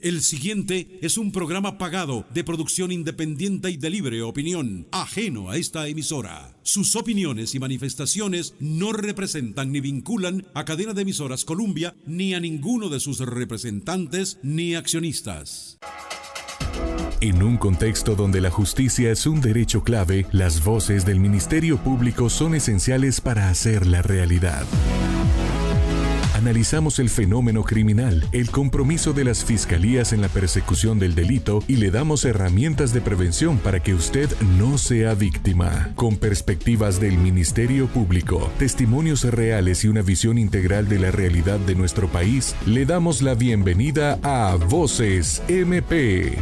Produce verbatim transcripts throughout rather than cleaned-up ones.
El siguiente es un programa pagado de producción independiente y de libre opinión, ajeno a esta emisora. Sus opiniones y manifestaciones no representan ni vinculan a Cadena de Emisoras Columbia, ni a ninguno de sus representantes ni accionistas. En un contexto donde la justicia es un derecho clave, las voces del Ministerio Público son esenciales para hacerla realidad. Analizamos el fenómeno criminal, el compromiso de las fiscalías en la persecución del delito y le damos herramientas de prevención para que usted no sea víctima. Con perspectivas del Ministerio Público, testimonios reales y una visión integral de la realidad de nuestro país, le damos la bienvenida a Voces M P.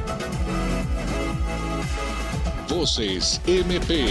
Voces M P.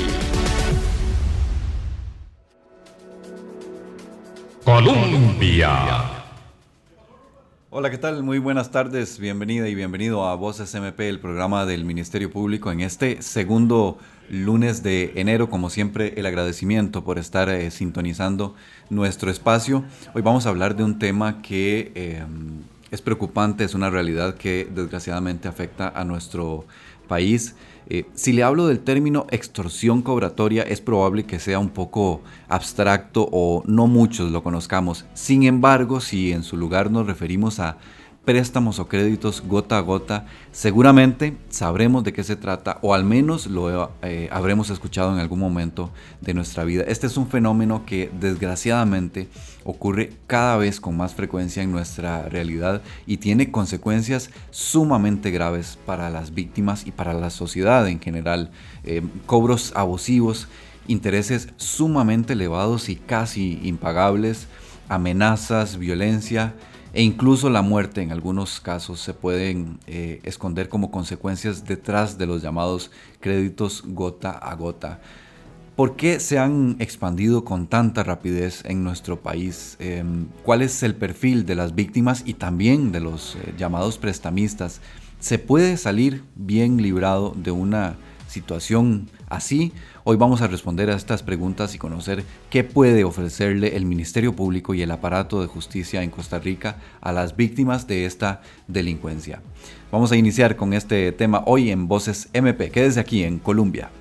Colombia. Hola, ¿qué tal? Muy buenas tardes, bienvenida y bienvenido a Voces M P, el programa del Ministerio Público en este segundo lunes de enero. Como siempre, el agradecimiento por estar eh, sintonizando nuestro espacio. Hoy vamos a hablar de un tema que eh, es preocupante, es una realidad que desgraciadamente afecta a nuestro país. Eh, si le hablo del término extorsión cobratoria, es probable que sea un poco abstracto o no muchos lo conozcamos. Sin embargo, si en su lugar nos referimos a préstamos o créditos gota a gota, seguramente sabremos de qué se trata, o al menos lo eh, habremos escuchado en algún momento de nuestra vida. Este es un fenómeno que desgraciadamente ocurre cada vez con más frecuencia en nuestra realidad y tiene consecuencias sumamente graves para las víctimas y para la sociedad en general. Eh, cobros abusivos, intereses sumamente elevados y casi impagables, amenazas, violencia e incluso la muerte en algunos casos se pueden eh, esconder como consecuencias detrás de los llamados créditos gota a gota. ¿Por qué se han expandido con tanta rapidez en nuestro país? Eh, ¿Cuál es el perfil de las víctimas y también de los eh, llamados prestamistas? ¿Se puede salir bien librado de una situación así? Hoy vamos a responder a estas preguntas y conocer qué puede ofrecerle el Ministerio Público y el aparato de justicia en Costa Rica a las víctimas de esta delincuencia. Vamos a iniciar con este tema hoy en Voces M P. Quédese aquí en Colombia.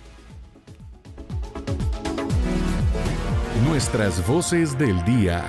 Nuestras voces del día.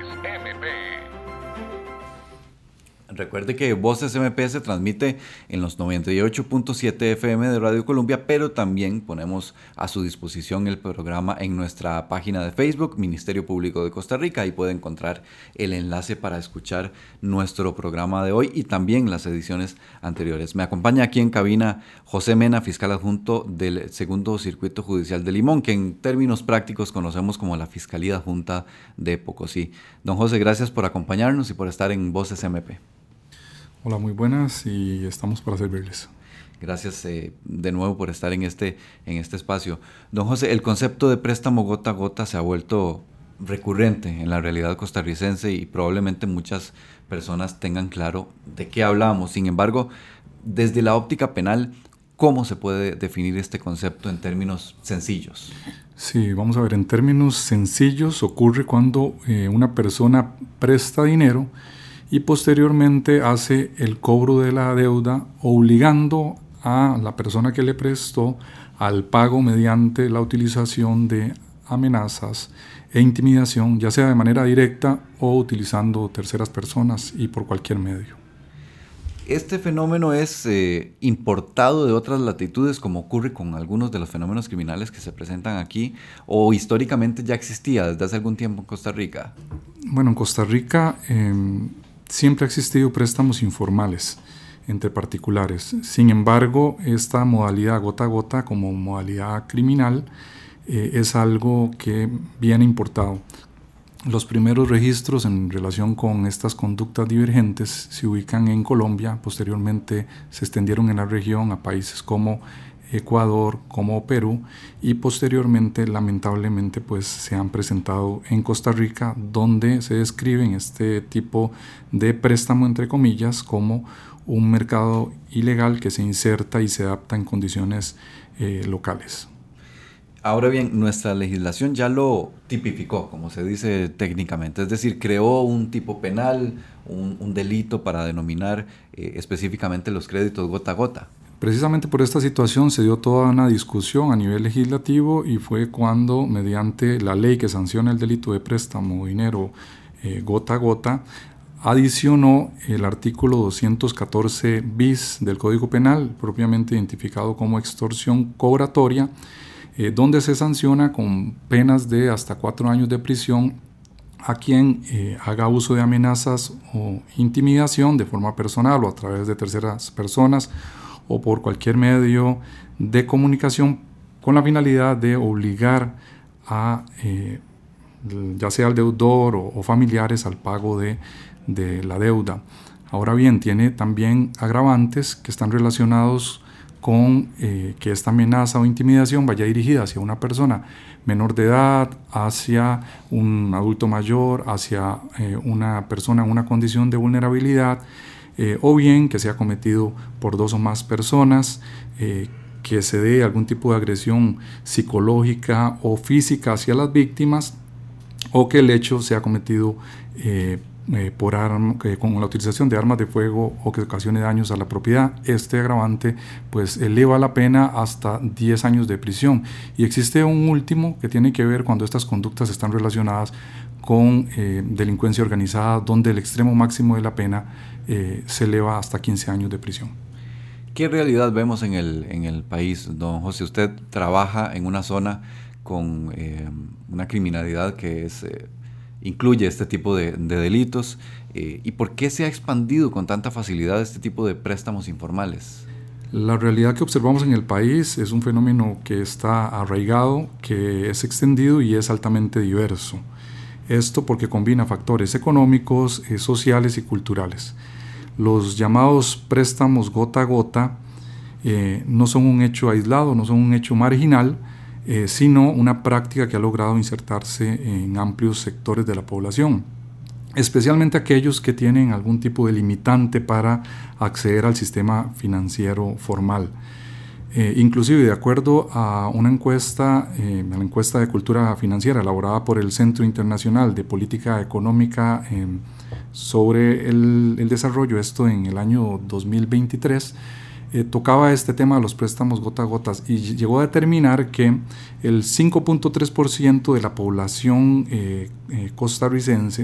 Recuerde que Voces M P se transmite en los noventa y ocho punto siete F M de Radio Colombia, pero también ponemos a su disposición el programa en nuestra página de Facebook, Ministerio Público de Costa Rica. Ahí puede encontrar el enlace para escuchar nuestro programa de hoy y también las ediciones anteriores. Me acompaña aquí en cabina José Mena, fiscal adjunto del Segundo Circuito Judicial de Limón, que en términos prácticos conocemos como la Fiscalía Adjunta de Pocosí. Don José, gracias por acompañarnos y por estar en Voces M P. Hola, muy buenas y estamos para servirles. Gracias eh, de nuevo por estar en este, en este espacio. Don José, el concepto de préstamo gota a gota se ha vuelto recurrente en la realidad costarricense y probablemente muchas personas tengan claro de qué hablamos. Sin embargo, desde la óptica penal, ¿cómo se puede definir este concepto en términos sencillos? Sí, vamos a ver, en términos sencillos ocurre cuando eh, una persona presta dinero y posteriormente hace el cobro de la deuda obligando a la persona que le prestó al pago mediante la utilización de amenazas e intimidación, ya sea de manera directa o utilizando terceras personas y por cualquier medio. Este fenómeno es eh, importado de otras latitudes, como ocurre con algunos de los fenómenos criminales que se presentan aquí, o históricamente ya existía desde hace algún tiempo en Costa Rica. Bueno, en Costa Rica eh, siempre ha existido préstamos informales entre particulares. Sin embargo, esta modalidad gota a gota como modalidad criminal eh, es algo que viene importado. Los primeros registros en relación con estas conductas divergentes se ubican en Colombia, posteriormente se extendieron en la región a países como Ecuador, como Perú, y posteriormente lamentablemente pues se han presentado en Costa Rica, donde se describen este tipo de préstamo entre comillas como un mercado ilegal que se inserta y se adapta en condiciones eh, locales. Ahora bien, nuestra legislación ya lo tipificó, como se dice técnicamente, es decir, creó un tipo penal, un, un delito para denominar eh, específicamente los créditos gota a gota. Precisamente por esta situación se dio toda una discusión a nivel legislativo y fue cuando, mediante la ley que sanciona el delito de préstamo de dinero eh, gota a gota, adicionó el artículo doscientos catorce bis del Código Penal, propiamente identificado como extorsión cobratoria, eh, donde se sanciona con penas de hasta cuatro años de prisión a quien eh, haga uso de amenazas o intimidación de forma personal o a través de terceras personas o por cualquier medio de comunicación con la finalidad de obligar a eh, ya sea al deudor o, o familiares al pago de, de la deuda. Ahora bien, tiene también agravantes que están relacionados con eh, que esta amenaza o intimidación vaya dirigida hacia una persona menor de edad, hacia un adulto mayor, hacia eh, una persona en una condición de vulnerabilidad, eh, o bien que sea cometido por dos o más personas, eh, que se dé algún tipo de agresión psicológica o física hacia las víctimas, o que el hecho sea cometido eh, eh, por arma, eh, con la utilización de armas de fuego o que ocasione daños a la propiedad. Este agravante pues eleva la pena hasta diez años de prisión. Y existe un último que tiene que ver cuando estas conductas están relacionadas con eh, delincuencia organizada, donde el extremo máximo de la pena eh, se eleva hasta quince años de prisión. ¿Qué realidad vemos en el, en el país, don José? Usted trabaja en una zona con eh, una criminalidad que es, eh, incluye este tipo de, de delitos. Eh, ¿Y por qué se ha expandido con tanta facilidad este tipo de préstamos informales? La realidad que observamos en el país es un fenómeno que está arraigado, que es extendido y es altamente diverso. Esto porque combina factores económicos, eh, sociales y culturales. Los llamados préstamos gota a gota eh, no son un hecho aislado, no son un hecho marginal, Eh, sino una práctica que ha logrado insertarse en amplios sectores de la población, especialmente aquellos que tienen algún tipo de limitante para acceder al sistema financiero formal. Eh, inclusive, de acuerdo a una encuesta, eh, a la encuesta de cultura financiera elaborada por el Centro Internacional de Política Económica eh, sobre el, el desarrollo, esto en el año dos mil veintitrés, Eh, tocaba este tema de los préstamos gota a gotas y llegó a determinar que el cinco punto tres por ciento de la población eh, eh, costarricense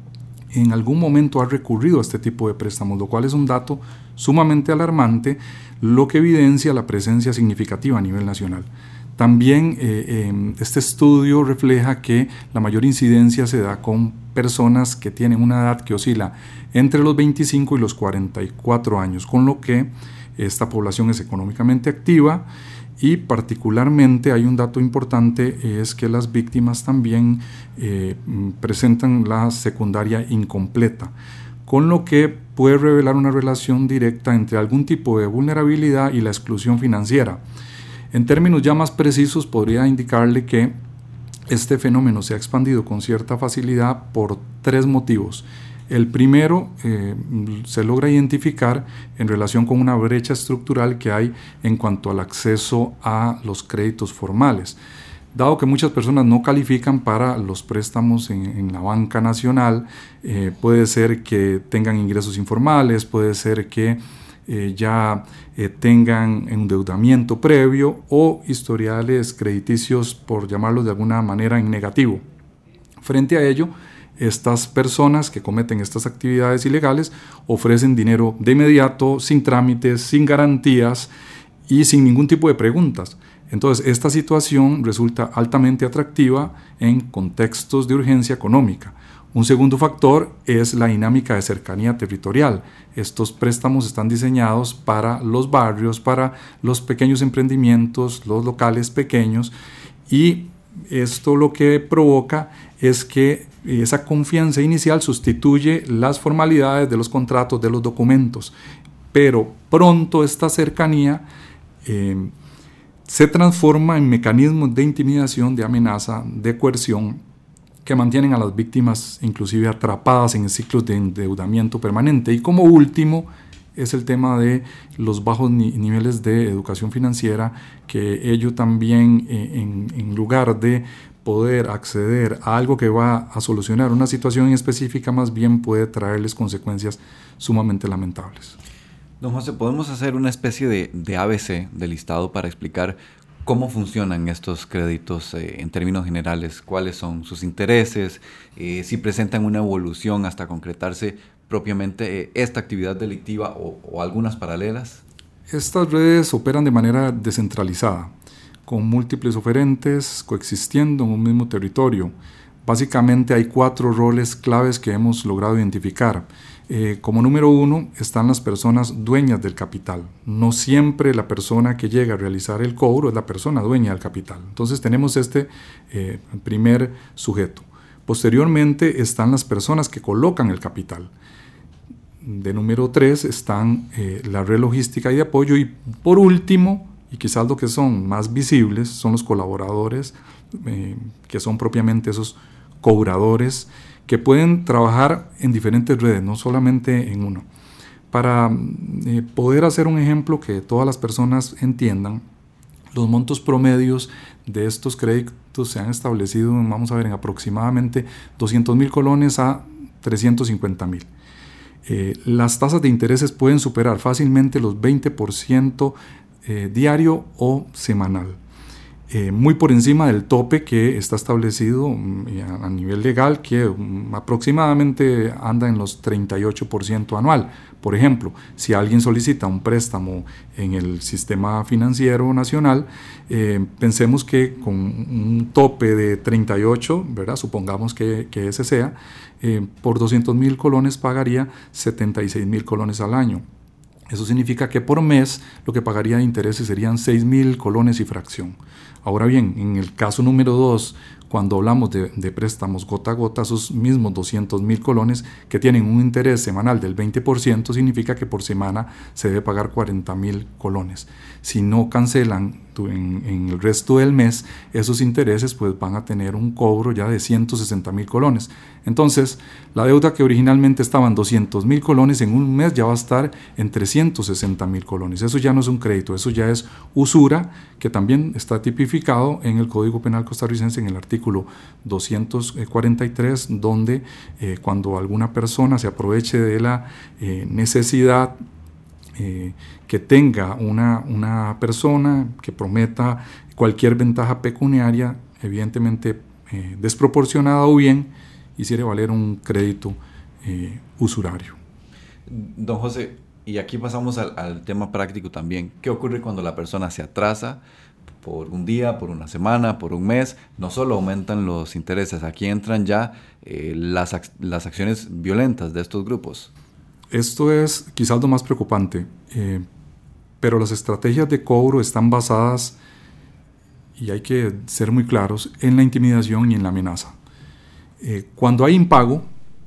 en algún momento ha recurrido a este tipo de préstamos, lo cual es un dato sumamente alarmante, lo que evidencia la presencia significativa a nivel nacional. También eh, eh, este estudio refleja que la mayor incidencia se da con personas que tienen una edad que oscila entre los veinticinco y los cuarenta y cuatro años, con lo que esta población es económicamente activa y particularmente hay un dato importante, es que las víctimas también eh, presentan la secundaria incompleta, con lo que puede revelar una relación directa entre algún tipo de vulnerabilidad y la exclusión financiera. En términos ya más precisos, podría indicarle que este fenómeno se ha expandido con cierta facilidad por tres motivos. El primero eh, se logra identificar en relación con una brecha estructural que hay en cuanto al acceso a los créditos formales. Dado que muchas personas no califican para los préstamos en, en la banca nacional, eh, puede ser que tengan ingresos informales, puede ser que eh, ya eh, tengan endeudamiento previo o historiales crediticios, por llamarlos de alguna manera, en negativo. Frente a ello, estas personas que cometen estas actividades ilegales ofrecen dinero de inmediato, sin trámites, sin garantías y sin ningún tipo de preguntas. Entonces, esta situación resulta altamente atractiva en contextos de urgencia económica. Un segundo factor es la dinámica de cercanía territorial. Estos préstamos están diseñados para los barrios, para los pequeños emprendimientos, los locales pequeños, y esto lo que provoca es que esa confianza inicial sustituye las formalidades de los contratos, de los documentos, pero pronto esta cercanía eh, se transforma en mecanismos de intimidación, de amenaza, de coerción, que mantienen a las víctimas inclusive atrapadas en ciclos de endeudamiento permanente. Y como último, es el tema de los bajos ni- niveles de educación financiera, que ello también eh, en, en lugar de poder acceder a algo que va a solucionar una situación específica, más bien puede traerles consecuencias sumamente lamentables. Don José, ¿podemos hacer una especie de, de A B C del listado para explicar cómo funcionan estos créditos eh, en términos generales? ¿Cuáles son sus intereses? Eh, si presentan una evolución hasta concretarse propiamente eh, esta actividad delictiva o, o algunas paralelas. Estas redes operan de manera descentralizada, con múltiples oferentes coexistiendo en un mismo territorio. Básicamente hay cuatro roles claves que hemos logrado identificar. Eh, como número uno están las personas dueñas del capital. No siempre la persona que llega a realizar el cobro es la persona dueña del capital. Entonces tenemos este eh, primer sujeto. Posteriormente están las personas que colocan el capital. De número tres están eh, la red logística y de apoyo. Y por último, y quizás lo que son más visibles, son los colaboradores, eh, que son propiamente esos cobradores, que pueden trabajar en diferentes redes, no solamente en uno. Para eh, poder hacer un ejemplo que todas las personas entiendan, los montos promedios de estos créditos se han establecido, vamos a ver, en aproximadamente doscientos mil colones a trescientos cincuenta mil. Eh, las tasas de intereses pueden superar fácilmente los veinte por ciento eh, diario o semanal. Eh, muy por encima del tope que está establecido um, a nivel legal, que um, aproximadamente anda en los treinta y ocho por ciento anual. Por ejemplo, si alguien solicita un préstamo en el sistema financiero nacional, eh, pensemos que con un tope de treinta y ocho, ¿verdad? Supongamos que, que ese sea, eh, por doscientos mil colones pagaría setenta y seis mil colones al año. Eso significa que por mes lo que pagaría de intereses serían seis mil colones y fracción. Ahora bien, en el caso número dos, cuando hablamos de, de préstamos gota a gota, esos mismos doscientos mil colones que tienen un interés semanal del veinte por ciento, significa que por semana se debe pagar cuarenta mil colones. Si no cancelan en, en el resto del mes, esos intereses pues van a tener un cobro ya de ciento sesenta mil colones. Entonces, la deuda que originalmente estaba en doscientos mil colones, en un mes ya va a estar en trescientos sesenta mil colones. Eso ya no es un crédito, eso ya es usura, que también está tipificado en el Código Penal costarricense en el artículo doscientos cuarenta y tres, donde eh, cuando alguna persona se aproveche de la eh, necesidad eh, que tenga una, una persona que prometa cualquier ventaja pecuniaria, evidentemente eh, desproporcionada o bien, hiciera valer un crédito eh, usurario. Don José, y aquí pasamos al, al tema práctico también. ¿Qué ocurre cuando la persona se atrasa por un día, por una semana, por un mes? No solo aumentan los intereses, aquí entran ya eh, las, ac- las acciones violentas de estos grupos. Esto es quizás lo más preocupante, eh, pero las estrategias de cobro están basadas, y hay que ser muy claros, en la intimidación y en la amenaza. Eh, cuando hay impago,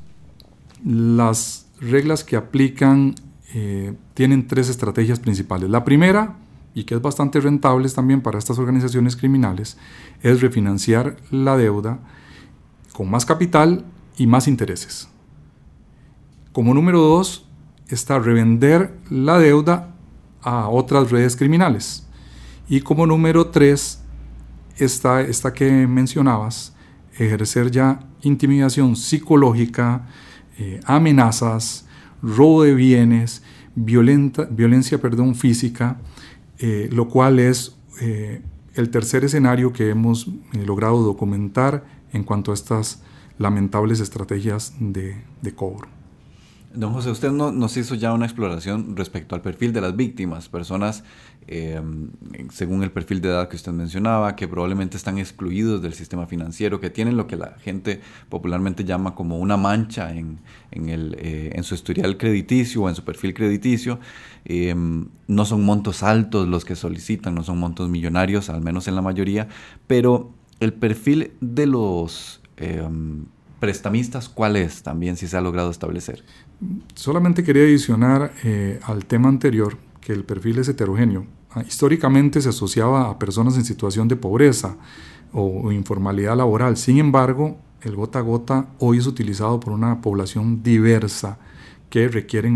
las reglas que aplican eh, tienen tres estrategias principales. La primera, y que es bastante rentable también para estas organizaciones criminales, es refinanciar la deuda con más capital y más intereses. Como número dos, está revender la deuda a otras redes criminales. Y como número tres, está esta que mencionabas, ejercer ya intimidación psicológica, eh, amenazas, robo de bienes, violenta, violencia perdón, física, eh, lo cual es eh, el tercer escenario que hemos eh, logrado documentar en cuanto a estas lamentables estrategias de, de cobro. Don José, usted no, nos hizo ya una exploración respecto al perfil de las víctimas, personas eh, según el perfil de edad que usted mencionaba, que probablemente están excluidos del sistema financiero, que tienen lo que la gente popularmente llama como una mancha en, en, el, eh, en su historial crediticio o en su perfil crediticio. Eh, no son montos altos los que solicitan, no son montos millonarios, al menos en la mayoría, pero el perfil de los eh, prestamistas, ¿cuál es? También si se ha logrado establecer. Solamente quería adicionar eh, al tema anterior que el perfil es heterogéneo. Históricamente se asociaba a personas en situación de pobreza o, o informalidad laboral. Sin embargo, el gota a gota hoy es utilizado por una población diversa que requieren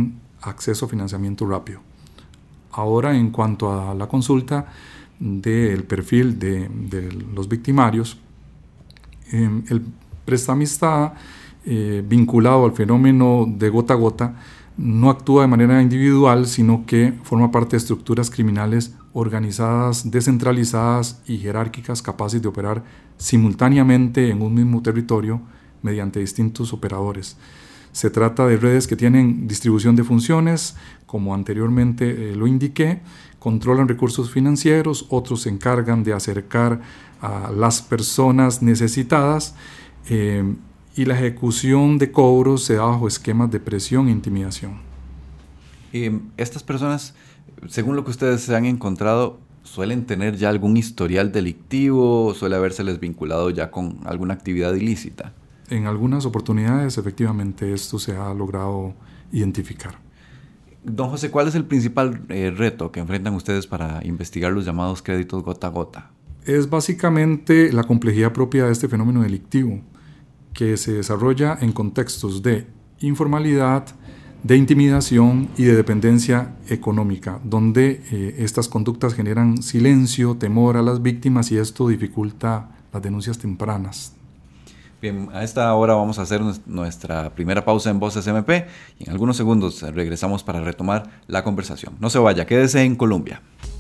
acceso a financiamiento rápido. Ahora, en cuanto a la consulta del perfil de, de los victimarios, eh, el prestamista eh, vinculado al fenómeno de gota a gota no actúa de manera individual, sino que forma parte de estructuras criminales organizadas, descentralizadas y jerárquicas, capaces de operar simultáneamente en un mismo territorio mediante distintos operadores. Se trata de redes que tienen distribución de funciones, como anteriormente eh, lo indiqué, controlan recursos financieros, otros se encargan de acercar a las personas necesitadas, eh, y la ejecución de cobros se da bajo esquemas de presión e intimidación. Eh, estas personas, según lo que ustedes se han encontrado, ¿suelen tener ya algún historial delictivo? ¿Suele habérseles vinculado ya con alguna actividad ilícita? En algunas oportunidades, efectivamente, esto se ha logrado identificar. Don José, ¿cuál es el principal eh, reto que enfrentan ustedes para investigar los llamados créditos gota a gota? Es básicamente la complejidad propia de este fenómeno delictivo, que se desarrolla en contextos de informalidad, de intimidación y de dependencia económica, donde eh, estas conductas generan silencio, temor a las víctimas, y esto dificulta las denuncias tempranas. Bien, a esta hora vamos a hacer nuestra primera pausa en Voces M P y en algunos segundos regresamos para retomar la conversación. No se vaya, quédese en Colombia.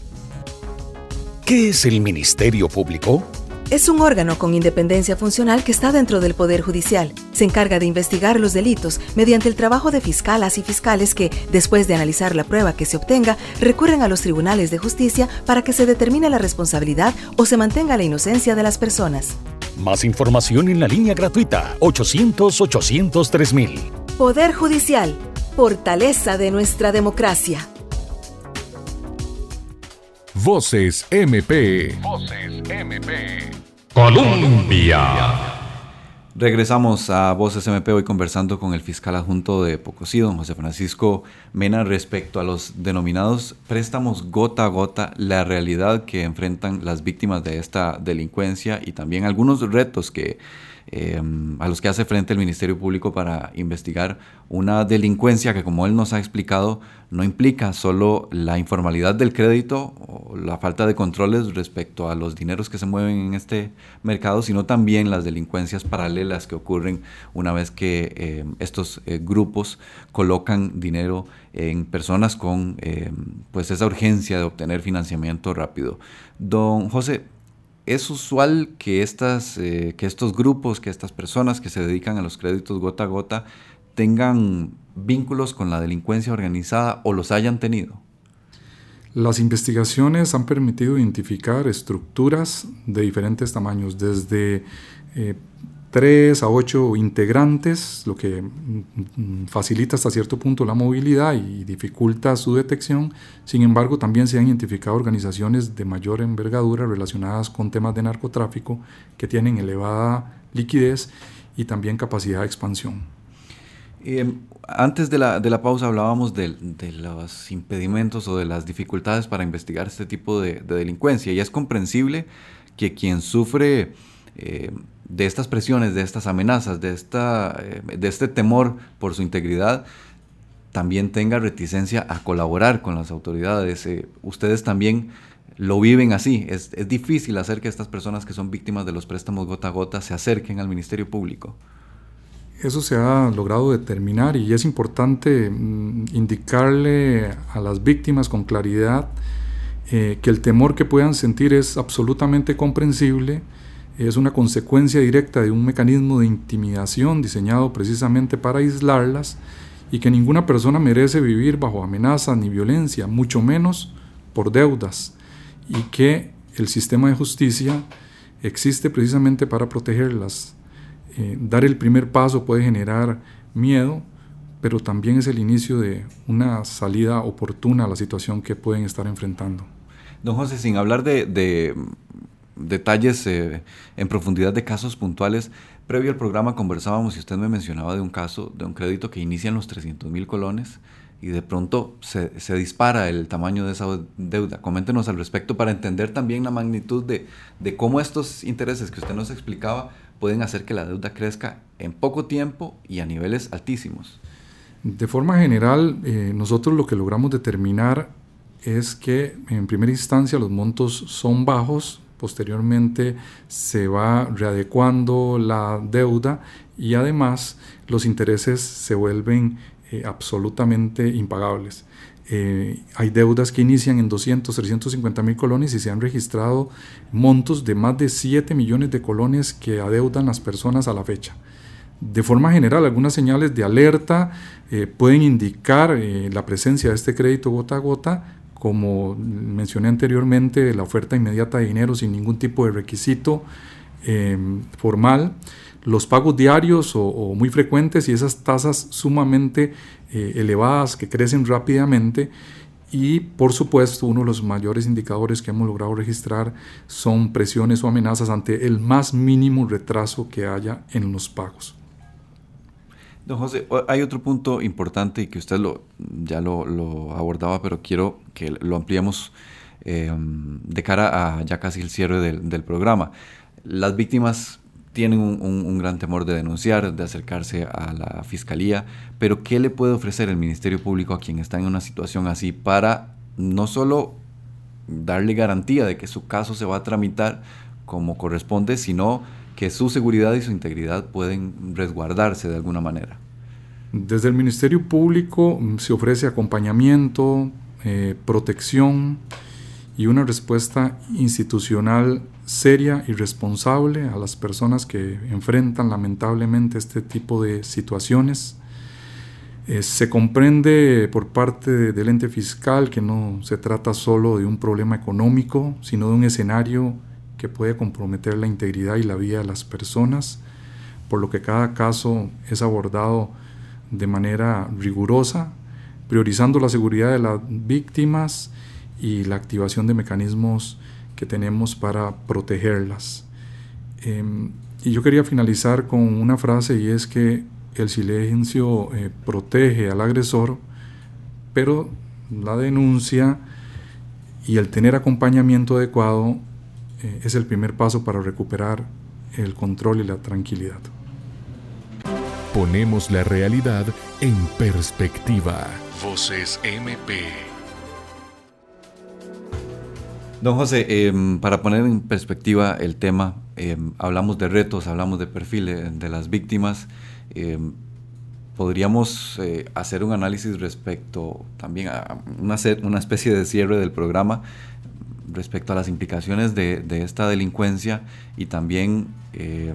¿Qué es el Ministerio Público? Es un órgano con independencia funcional que está dentro del Poder Judicial. Se encarga de investigar los delitos mediante el trabajo de fiscalas y fiscales que, después de analizar la prueba que se obtenga, recurren a los tribunales de justicia para que se determine la responsabilidad o se mantenga la inocencia de las personas. Más información en la línea gratuita ochocientos, ochocientos tres mil. Poder Judicial, fortaleza de nuestra democracia. Voces M P. Voces M P. Colombia. Regresamos a Voces M P hoy conversando con el fiscal adjunto de Pocosí, don José Francisco Mena, respecto a los denominados préstamos gota a gota, la realidad que enfrentan las víctimas de esta delincuencia y también algunos retos que eh, a los que hace frente el Ministerio Público para investigar una delincuencia que, como él nos ha explicado, no implica solo la informalidad del crédito o la falta de controles respecto a los dineros que se mueven en este mercado, sino también las delincuencias paralelas que ocurren una vez que eh, estos eh, grupos colocan dinero en personas con eh, pues esa urgencia de obtener financiamiento rápido. Don José, ¿es usual que, estas, eh, que estos grupos, que estas personas que se dedican a los créditos gota a gota tengan vínculos con la delincuencia organizada o los hayan tenido? Las investigaciones han permitido identificar estructuras de diferentes tamaños, desde eh, tres a ocho integrantes, lo que facilita hasta cierto punto la movilidad y dificulta su detección. Sin embargo, también se han identificado organizaciones de mayor envergadura relacionadas con temas de narcotráfico que tienen elevada liquidez y también capacidad de expansión. Eh, antes de la, de la pausa hablábamos de, de los impedimentos o de las dificultades para investigar este tipo de, de delincuencia, y es comprensible que quien sufre eh, de estas presiones, de estas amenazas, de, esta, eh, de este temor por su integridad, también tenga reticencia a colaborar con las autoridades. Eh, ustedes también lo viven así. Es, es difícil hacer que estas personas que son víctimas de los préstamos gota a gota se acerquen al Ministerio Público. Eso se ha logrado determinar y es importante mm, indicarle a las víctimas con claridad eh, que el temor que puedan sentir es absolutamente comprensible, es una consecuencia directa de un mecanismo de intimidación diseñado precisamente para aislarlas, y que ninguna persona merece vivir bajo amenaza ni violencia, mucho menos por deudas, y que el sistema de justicia existe precisamente para protegerlas. Eh, dar el primer paso puede generar miedo, pero también es el inicio de una salida oportuna a la situación que pueden estar enfrentando. Don José, sin hablar de, de detalles eh, en profundidad de casos puntuales, previo al programa conversábamos y usted me mencionaba de un caso, de un crédito que inicia en los trescientos mil colones y de pronto se, se dispara el tamaño de esa deuda. Coméntenos al respecto para entender también la magnitud de, de cómo estos intereses que usted nos explicaba pueden hacer que la deuda crezca en poco tiempo y a niveles altísimos. De forma general, eh, nosotros lo que logramos determinar es que en primera instancia los montos son bajos, posteriormente se va readecuando la deuda y además los intereses se vuelven eh, absolutamente impagables. Eh, hay deudas que inician en doscientos, trescientos cincuenta mil colones y se han registrado montos de más de siete millones de colones que adeudan las personas a la fecha. De forma general, algunas señales de alerta eh, pueden indicar eh, la presencia de este crédito gota a gota, como mencioné anteriormente, la oferta inmediata de dinero sin ningún tipo de requisito eh, formal, los pagos diarios o, o muy frecuentes y esas tasas sumamente eh, elevadas que crecen rápidamente, y por supuesto uno de los mayores indicadores que hemos logrado registrar son presiones o amenazas ante el más mínimo retraso que haya en los pagos. Don José, hay otro punto importante y que usted lo, ya lo, lo abordaba, pero quiero que lo ampliemos eh, de cara a ya casi el cierre del, del programa. Las víctimas tienen un, un, un gran temor de denunciar, de acercarse a la Fiscalía, pero ¿qué le puede ofrecer el Ministerio Público a quien está en una situación así para no solo darle garantía de que su caso se va a tramitar como corresponde, sino que su seguridad y su integridad pueden resguardarse de alguna manera? Desde el Ministerio Público se ofrece acompañamiento, eh, protección y una respuesta institucional seria y responsable a las personas que enfrentan lamentablemente este tipo de situaciones. Eh, se comprende por parte de, del ente fiscal que no se trata solo de un problema económico, sino de un escenario que puede comprometer la integridad y la vida de las personas, por lo que cada caso es abordado de manera rigurosa, priorizando la seguridad de las víctimas y la activación de mecanismos que tenemos para protegerlas. Eh, y yo quería finalizar con una frase, y es que el silencio eh, protege al agresor, pero la denuncia y el tener acompañamiento adecuado eh, es el primer paso para recuperar el control y la tranquilidad. Ponemos la realidad en perspectiva. Voces M P. Don José, eh, para poner en perspectiva el tema, eh, hablamos de retos, hablamos de perfil de, de las víctimas. Eh, podríamos eh, hacer un análisis respecto también a una, una especie de cierre del programa respecto a las implicaciones de, de esta delincuencia, y también eh,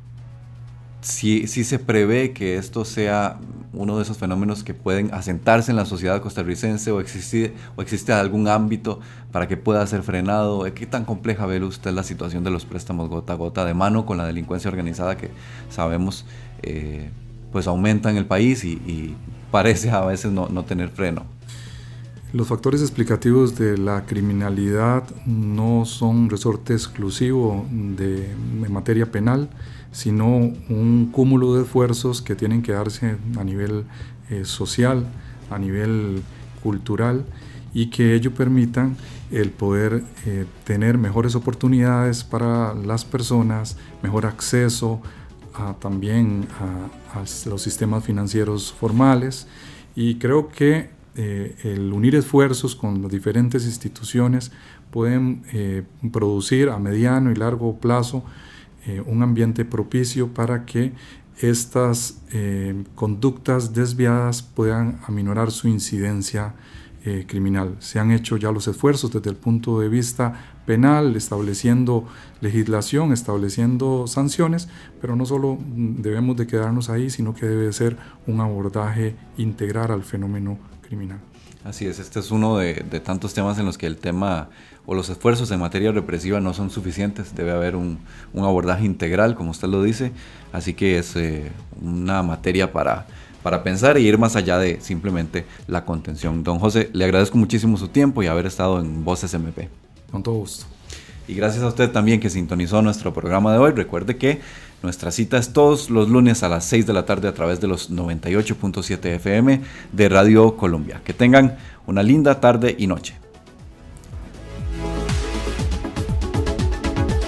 si, si se prevé que esto sea uno de esos fenómenos que pueden asentarse en la sociedad costarricense, o existe, o existe algún ámbito para que pueda ser frenado. ¿Qué tan compleja ve usted la situación de los préstamos gota a gota de mano con la delincuencia organizada que sabemos eh, pues aumenta en el país y, y parece a veces no, no tener freno? Los factores explicativos de la criminalidad no son resorte exclusivo de, de materia penal, sino un cúmulo de esfuerzos que tienen que darse a nivel eh, social, a nivel cultural, y que ello permitan el poder eh, tener mejores oportunidades para las personas, mejor acceso a, también a, a los sistemas financieros formales. Y creo que eh, el unir esfuerzos con las diferentes instituciones pueden eh, producir a mediano y largo plazo eh, un ambiente propicio para que estas eh, conductas desviadas puedan aminorar su incidencia eh, criminal. Se han hecho ya los esfuerzos desde el punto de vista penal, estableciendo legislación, estableciendo sanciones, pero no solo debemos de quedarnos ahí, sino que debe ser un abordaje integral al fenómeno criminal. Así es, este es uno de, de tantos temas en los que el tema o los esfuerzos en materia represiva no son suficientes. Debe haber un, un abordaje integral, como usted lo dice, así que es eh, una materia para, para pensar e ir más allá de simplemente la contención. Don José, le agradezco muchísimo su tiempo y haber estado en Voces M P. Con todo gusto. Y gracias a usted también que sintonizó nuestro programa de hoy. Recuerde que nuestra cita es todos los lunes a las seis de la tarde a través de los noventa y ocho punto siete F M de Radio Colombia. Que tengan una linda tarde y noche.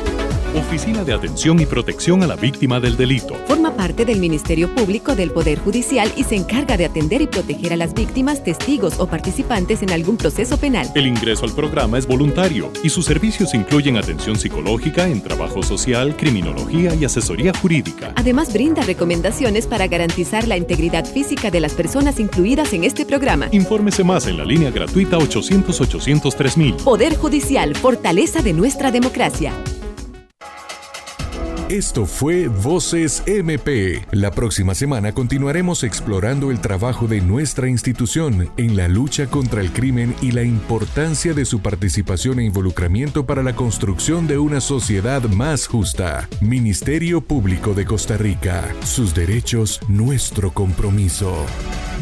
Oficina de Atención y Protección a la Víctima del Delito. Forma parte del Ministerio Público del Poder Judicial y se encarga de atender y proteger a las víctimas, testigos o participantes en algún proceso penal. El ingreso al programa es voluntario y sus servicios incluyen atención psicológica en trabajo social, criminología y asesoría jurídica. Además, brinda recomendaciones para garantizar la integridad física de las personas incluidas en este programa. Infórmese más en la línea gratuita ochocientos, ochocientos, tres mil. Poder Judicial, fortaleza de nuestra democracia. Esto fue Voces M P. La próxima semana continuaremos explorando el trabajo de nuestra institución en la lucha contra el crimen y la importancia de su participación e involucramiento para la construcción de una sociedad más justa. Ministerio Público de Costa Rica. Sus derechos, nuestro compromiso.